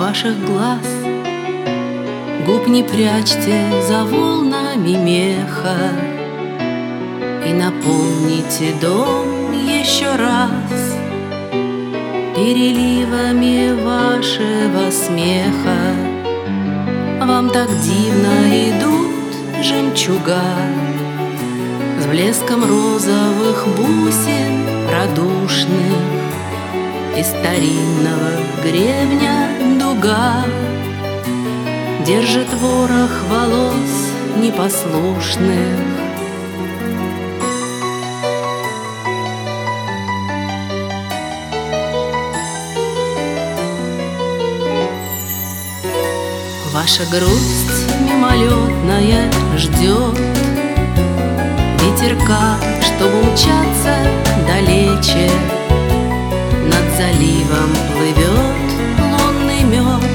ваших глаз. Губ не прячьте за волнами меха и наполните дом еще раз переливами вашего смеха. Вам так дивно идут жемчуга с блеском розовых бусин радушных, из старинного гребня дуга держит ворох волос непослушных. Ваша грусть мимолетная ждет ветерка, чтобы умчаться далече. Над заливом плывет лунный мед,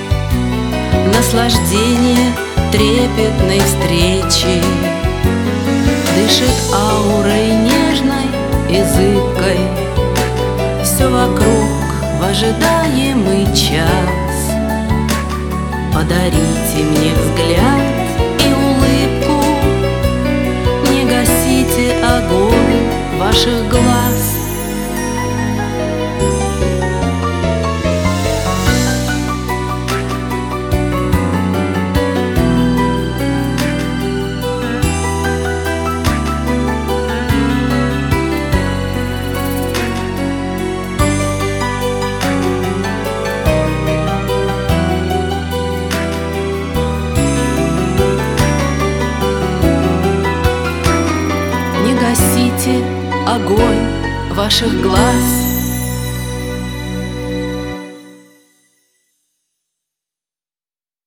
наслаждение трепетной встречи. Дышит аурой нежной и зыбкой все вокруг в ожидаемый час. Подарите мне взгляд и улыбку, не гасите огонь ваших глаз. Не гасите огонь ваших глаз.